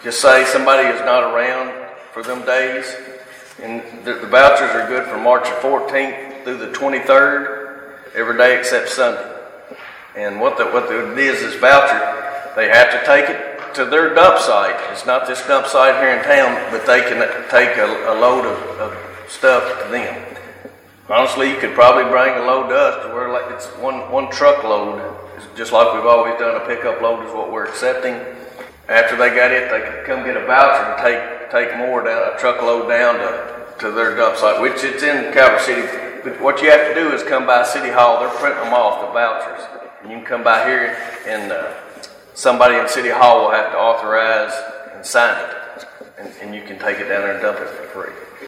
just say somebody is not around for them days, and the vouchers are good from March the 14th through the 23rd, every day except Sunday. And what it is, this voucher, they have to take it to their dump site. It's not this dump site here in town, but they can take a load of stuff to them. Honestly, you could probably bring a load to us to where like it's one truckload, just like we've always done. A pickup load is what we're accepting. After they got it, they could come get a voucher and take more down, a truckload down to their dump site, which it's in Calvert City. But what you have to do is come by City Hall. They're printing them off, the vouchers. And you can come by here, and somebody in City Hall will have to authorize and sign it. And you can take it down there and dump it for free.